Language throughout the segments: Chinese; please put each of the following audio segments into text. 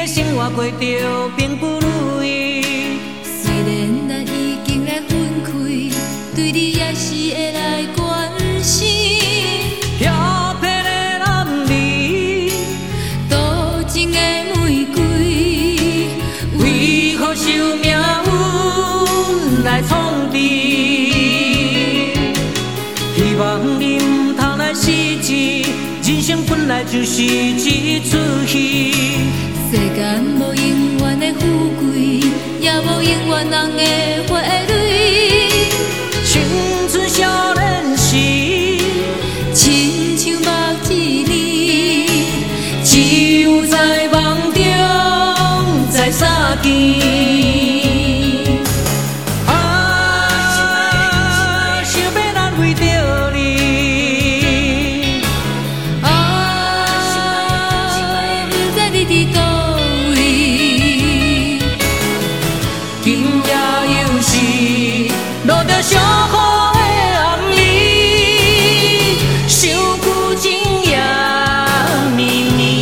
的生活过着并不如意。 虽然咱已经来分开，对你也是会来关心。 漂泊的男儿， 多情的玫瑰， 为何受命运来创治？希望你唔通来失志，人生本来就是一出戏。 世间无永远的富贵，也无永远人的花蕊。 青春少年时， 亲像目一年， 只有在梦中才相见。落着伤雨的暗暝，想旧情也绵绵。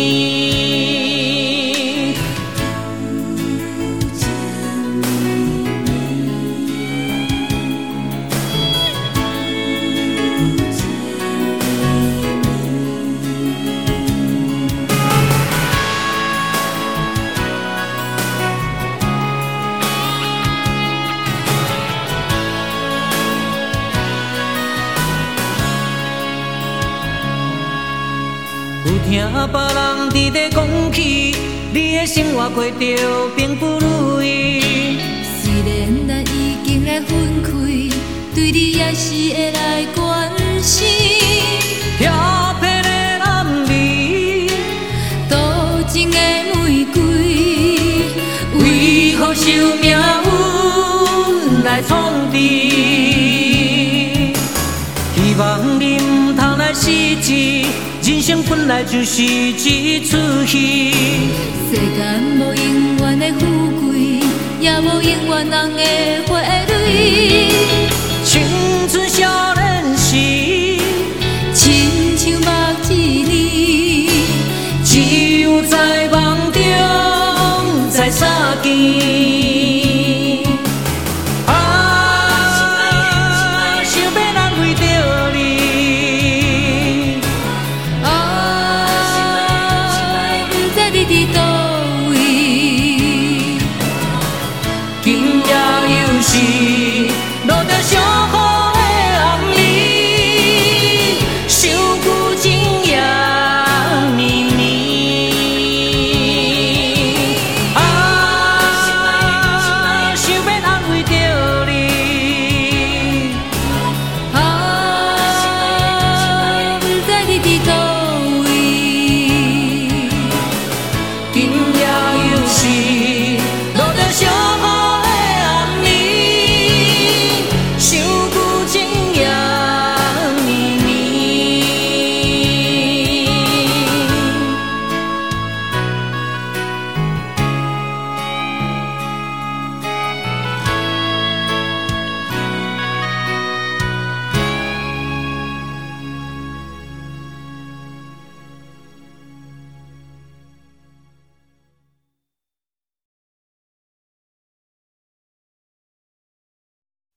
有听别人伫咧讲起，你的生活过着并不如意。 虽然咱已经来分开，对你也是会来关心。 漂泊的男儿， 多情的玫瑰， 为何受命运来创治？希望你唔通来失志。人生本来就是一出戏， 世间无永远的富贵，也无永远人的花蕊。